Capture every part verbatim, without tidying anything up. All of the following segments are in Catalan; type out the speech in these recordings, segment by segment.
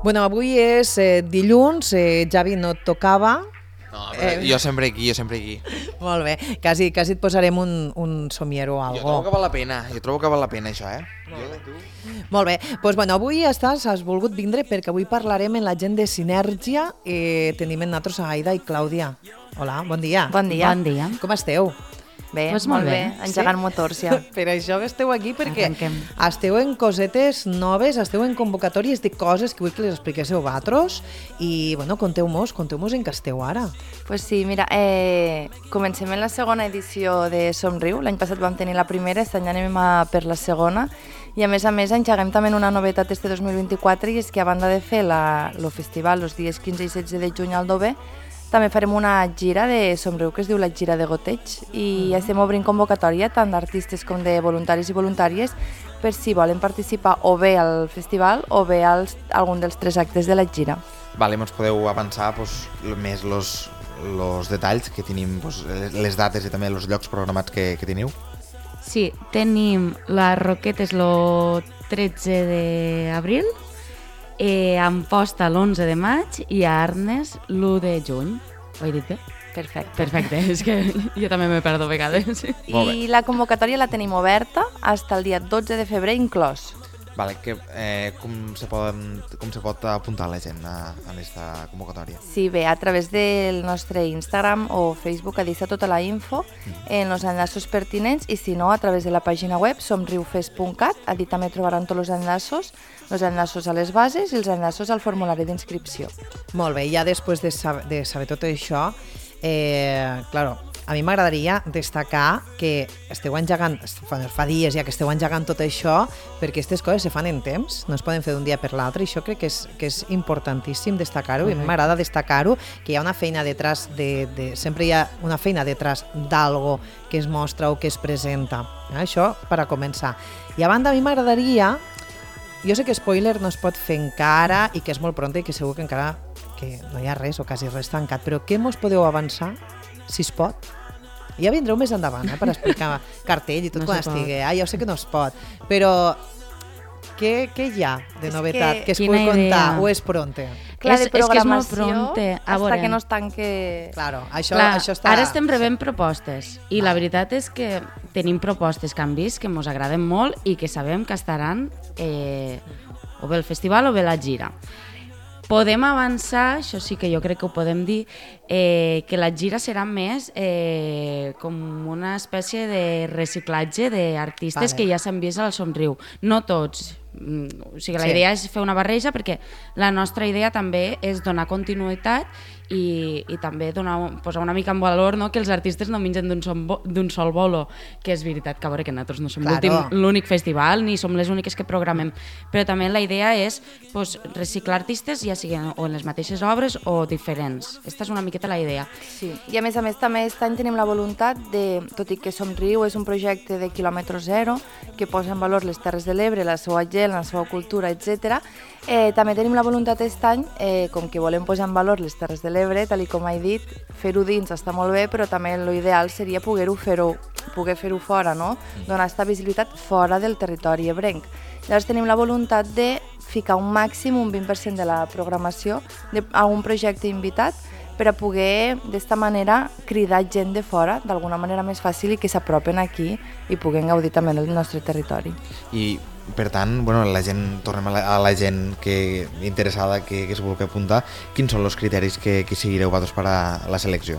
Bueno, avui és eh, dilluns, eh, Javi no et tocava. No, eh, jo sempre aquí, jo sempre aquí. Molt bé, quasi, quasi et posarem un, un somiero o Jo algo. trobo que val la pena, jo trobo que val la pena això, eh? Molt bé. Molt bé, doncs, bueno, avui estàs, has volgut vindre perquè avui parlarem amb la gent de Sinergia. Eh, tenim en nosaltres a Aida i Clàudia. Hola, bon dia. Bon dia. Bon dia. Com esteu? Bé, Pues molt molt bé, bé. engegant motors ja. Per això esteu aquí, perquè Arrenquem. esteu en cosetes noves, esteu en convocatòries de coses que vull que les expliquéssiu vosaltres i, bueno, conteu-mos, conteu-mos en què esteu ara. Pues sí, mira, eh, comencem en la segona edició de Somriu. L'any passat vam tenir la primera, aquest any anem a per la segona. I a més a més engeguem també una novetat este dos mil vint-i-quatre, i és que a banda de fer el festival els dies quinze i setze de juny al Dover, també farem una gira de Somriu que es diu la Gira de Goteig, i ja estem obrint convocatòria tant d'artistes com de voluntaris i voluntàries per si volen participar o bé al festival o bé a algun dels tres actes de la gira. Vale, ens podeu avançar pues, més los, los detalls que tenim, pues, les dates i també els llocs programats que, que teniu? Sí, tenim la Roquetes el tretze d'abril, eh, a Amposta l'onze de maig i a Arnes l'u de juny. Ho he dit bé? Perfecte. Perfecte, és que jo també me perdo a vegades. Sí. I la convocatòria la tenim oberta fins al dia dotze de febrer inclòs. Vale, que, eh, com, se poden, com se pot apuntar la gent a, a aquesta convocatòria? Sí, bé, a través del nostre Instagram o Facebook a deixar tota la info en els enllaços pertinents, i si no, a través de la pàgina web somriufest punt cat, allí també trobaran tots els enllaços, els enllaços a les bases i els enllaços al formulari d'inscripció. Molt bé, ja després de saber, de saber tot això, eh, claro, a mi m'agradaria destacar que esteu engegant, fa, fa dies ja que esteu engegant tot això, perquè aquestes coses se fan en temps, no es poden fer d'un dia per l'altre, i això crec que és, que és importantíssim destacar-ho, i m'agrada destacar-ho, que hi ha una feina detrás de, de, sempre hi ha una feina detrás d'algo que es mostra o que es presenta. Eh? Això per a començar. I a banda, a mi m'agradaria, jo sé que spoiler no es pot fer encara i que és molt pronta i que segur que encara que no hi ha res o quasi res tancat, però què mos podeu avançar, si es pot? Ja vindreu més endavant, eh, per explicar cartell i tot No quan se pot. estigui. Ah, ja ho sé que no es pot, però què, què hi ha de És novetat que- que es Quina pugui contar idea. o és pronte? Clar, És- de és que és molt programació, pronte. A hasta veure. que no es tanque... Claro, això, Clar, això està... ara estem rebent propostes i la veritat és que tenim propostes que han vist que ens agraden molt i que sabem que estaran eh, o bé el festival o bé la gira. Podem avançar, això sí que jo crec que ho podem dir, eh, que la gira serà més eh, com una espècie de reciclatge d'artistes Vale. que ja s'han vist al Somriu. No tots. Mm, O sigui, la Sí. idea és fer una barreja perquè la nostra idea també és donar continuïtat i, i també donar, posar una mica en valor, no? Que els artistes no mengen d'un sol, bo- d'un sol bolo, que és veritat que a veure que nosaltres no som Claro. l'últim- l'únic festival ni som les úniques que programem, però també la idea és pues, reciclar artistes ja siguin o en les mateixes obres o diferents. Esta és una miqueta la idea. Sí, i a més a més també aquest any tenim la voluntat de, tot i que Somriu és un projecte de quilòmetre zero que posa en valor les Terres de l'Ebre, la seva gent, la seva cultura, etcètera. Eh, també tenim la voluntat aquest any, eh, com que volem posar en valor les Terres de l'Ebre, tal i com he dit, fer-ho dins està molt bé, però també l'ideal seria poder-ho fer-ho poder fer-ho fora, no? Donar aquesta visibilitat fora del territori ebrenc. Llavors tenim la voluntat de ficar un màxim, un vint per cent de la programació a un projecte invitat per a poder, d'esta manera, cridar gent de fora d'alguna manera més fàcil i que s'apropen aquí i puguin gaudir també del nostre territori. I per tant, bueno, la gent, tornem a la, a la gent que interessada que, que es vulgui apuntar, quins són els criteris que, que seguireu vosaltres per a la selecció?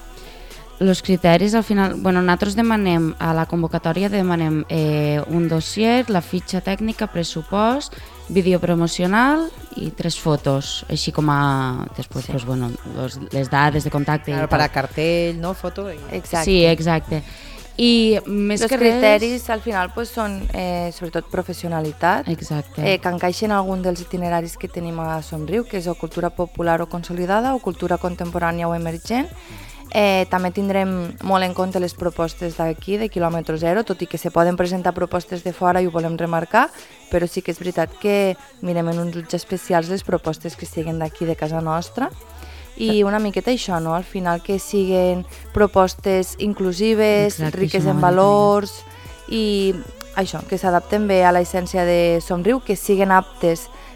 Els criteris, al final, bueno, nosaltres demanem, a la convocatòria demanem eh, un dossier, la fitxa tècnica, pressupost, vídeo promocional i tres fotos, així com a després, sí. pues, bueno, los, les dades de contacte. Claro, i per tal. a cartell, no? Foto... I... Exacte. Sí, exacte. I més Els que criteris res... al final pues, són eh, sobretot professionalitat, Exacte. eh, que encaixen algun dels itineraris que tenim a Somriu, que és o cultura popular o consolidada o cultura contemporània o emergent. Eh, també tindrem molt en compte les propostes d'aquí, de quilòmetre zero, tot i que se poden presentar propostes de fora i ho volem remarcar, però sí que és veritat que mirem en uns ulls especials les propostes que siguin d'aquí, de casa nostra. I una miqueta això, no? Al final que siguin propostes inclusives, Exacte, riques això en m'agrada valors i això, que s'adapten bé a l'essència de Somriu, que siguin aptes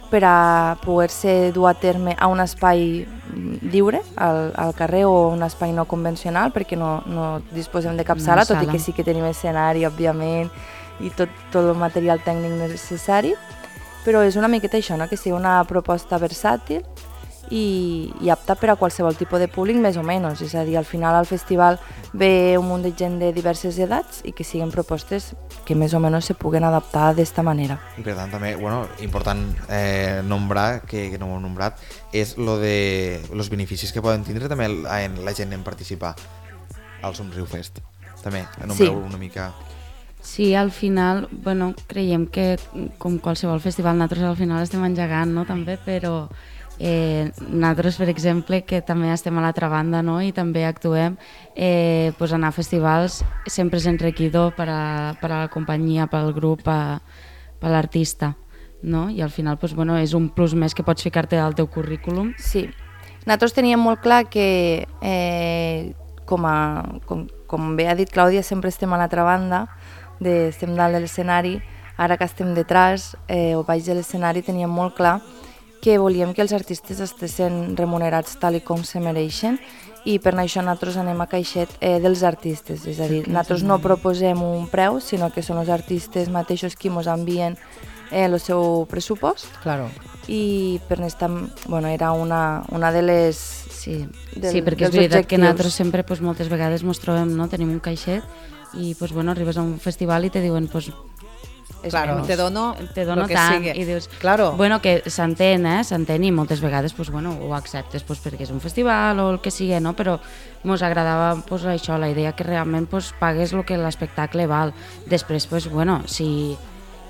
per a poder-se dur a terme a un espai lliure, al, al carrer o un espai no convencional, perquè no, no disposem de cap sala, tot i que sí que tenim escenari, òbviament, i tot, tot el material tècnic necessari, però és una miqueta això, no? Que sigui una proposta versàtil i, i apta per a qualsevol tipus de públic, més o menys. És a dir, al final al festival ve un munt de gent de diverses edats i que siguin propostes que més o menys se puguen adaptar d'esta manera. I per tant també, bueno, important eh, nombrar, que, que no ho hem nombrat, és lo de los beneficis que poden tindre també el, en la gent en participar al Somriu Fest. També, nombreu sí. una mica... Sí, al final, bueno, creiem que com qualsevol festival nosaltres al final estem engegant, no?, també, però eh, nosaltres, per exemple, que també estem a l'altra banda, no?, i també actuem, eh, pues anar a festivals sempre és enriquidor per a, per a la companyia, per al grup, per, per l'artista, no?, i al final, pues, bueno, és un plus més que pots ficar-te al teu currículum. Sí, nosaltres teníem molt clar que, eh, com, a, com, com bé ha dit Clàudia, sempre estem a l'altra banda, de, estem dalt de l'escenari, ara que estem detrás eh, o baix de l'escenari, teníem molt clar que volíem que els artistes estessin remunerats tal i com se mereixen, i per això nosaltres anem a caixet eh, dels artistes, és a dir, nosaltres no proposem un preu, sinó que són els artistes mateixos qui ens envien eh, el seu pressupost. Claro. I per esta, bueno, era una, una de les... Sí, del, sí perquè és veritat que nosaltres sempre pues, moltes vegades ens trobem, no? Tenim un caixet i pues, bueno, arribes a un festival i te diuen pues, claro, te dono, te dono lo que tant sigue. i dius, claro. bueno, que s'entén, eh? S'entén i moltes vegades pues, bueno, ho acceptes pues, perquè és un festival o el que sigui, no? Però ens agradava pues, això, la idea que realment pues, pagues el que l'espectacle val. Després, pues, bueno, si,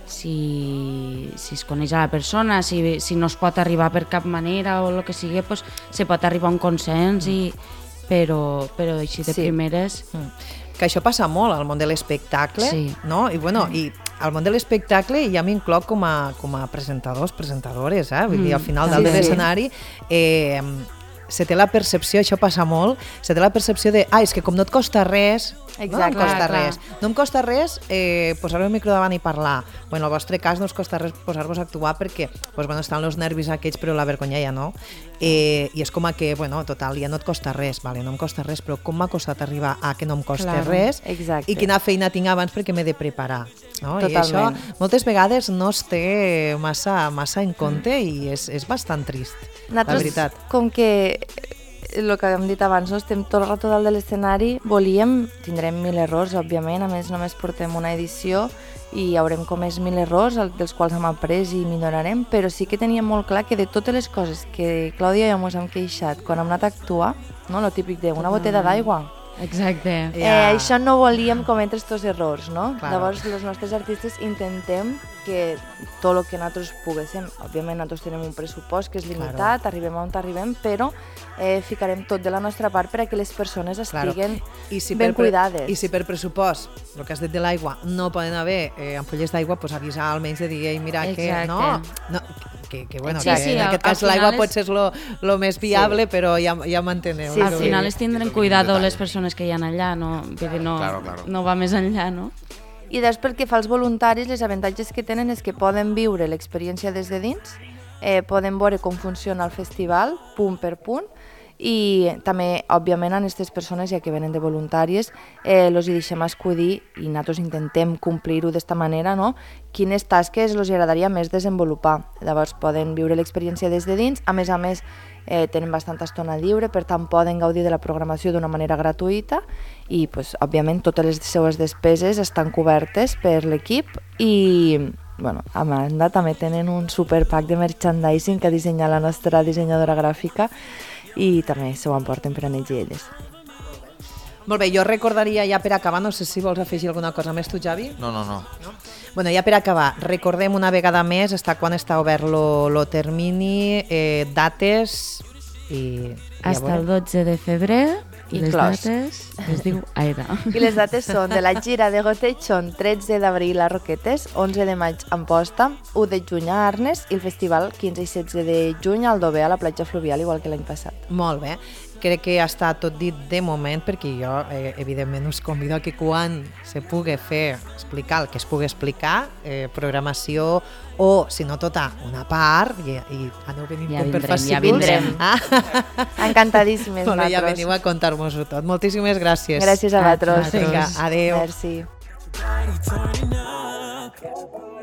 si, si es coneix a la persona, si, si no es pot arribar per cap manera o el que sigui, pues, se pot arribar a un consens, i, però, però així de sí. primeres... Mm. Que això passa molt al món de l'espectacle, sí. no? I, bueno, mm. i al món de l'espectacle ja m'incloc com, a, com a presentadors, presentadores, eh? Vull dir, al final dalt sí, de l'escenari eh, se té la percepció, això passa molt, se té la percepció de, ah, és que com no et costa res, Exacte, no em costa clar, res, clar. no em costa res eh, posar el micro davant i parlar. Bueno, en el vostre cas no us costa res posar-vos a actuar perquè pues, bueno, estan els nervis aquells, però la vergonya ja no. Eh, I és com a que, bueno, total, ja no et costa res, vale, no em costa res, però com m'ha costat arribar a que no em costa Claro, res exacte. i quina feina tinc abans perquè m'he de preparar. No? I Totalment. això moltes vegades no es té massa, massa en compte i és, és bastant trist, Nosaltres, la veritat. Com que el que hem dit abans, no? Estem tot el rato dalt de l'escenari, volíem, tindrem mil errors, òbviament, a més només portem una edició i haurem comès mil errors, dels quals hem après i millorarem, però sí que teníem molt clar que de totes les coses que Clàudia i jo ens hem queixat quan hem anat a actuar, no? Lo típic d'una botella d'aigua, Exacte. Eh, yeah. Això no volíem cometre aquests errors, no? Claro. Llavors, els nostres artistes intentem que tot el que nosaltres poguéssim, òbviament nosaltres tenim un pressupost que és limitat, claro. arribem on arribem, però eh, ficarem tot de la nostra part per a que les persones estiguen claro. I si ben per, cuidades. I si per pressupost, el que has dit de l'aigua, no poden haver eh, ampolles d'aigua, pues avisar almenys de dir, ei, mira, Exacte. que no... no que, que, bueno, sí, que sí, en al, aquest cas l'aigua és... pot ser lo, lo més viable, sí. però ja, ja m'enteneu. Sí, al sí. final es tindren cuidado les persones que hi ha allà, no, vull dir, no, Claro, claro. no va més enllà, no? I després, pel que fa als voluntaris, les avantatges que tenen és que poden viure l'experiència des de dins, eh, poden veure com funciona el festival, punt per punt, i també, òbviament, a aquestes persones, ja que venen de voluntàries, eh, els hi deixem escollir, i nosaltres intentem complir-ho d'esta manera, no? Quines tasques els agradaria més desenvolupar. Llavors, poden viure l'experiència des de dins, a més a més, eh, tenen bastanta estona lliure, per tant, poden gaudir de la programació d'una manera gratuïta i, pues, òbviament, totes les seues despeses estan cobertes per l'equip i... Bueno, a banda, també tenen un superpack de merchandising que ha dissenyat la nostra dissenyadora gràfica i també s'ho emporten per a ells i elles. Molt bé, jo recordaria ja per acabar, no sé si vols afegir alguna cosa més tu, Javi? No, no, no. no? Bueno, ja per acabar, recordem una vegada més està quan està obert lo, lo termini, eh, dates i... Hasta el dotze de febrer. I les Inclòs. dates es diu Aire. I les dates són de la gira de Goteig són tretze d'abril a Roquetes, onze de maig a Amposta, u de juny a Arnes i el festival quinze i setze de juny al Dover a la platja fluvial, igual que l'any passat. Molt bé. crec que ja està tot dit de moment, perquè jo, eh, evidentment, us convido a que quan se pugui fer, explicar el que es pugui explicar, eh, programació, o, si no tota, una part, i, i aneu venint Ja per vindrem, Festival. ja vindrem. Ah, Encantadíssimes, bueno, ja nosaltres. veniu a contar-nos-ho tot. Moltíssimes gràcies. Gràcies a vosaltres. Vinga, adéu. Merci.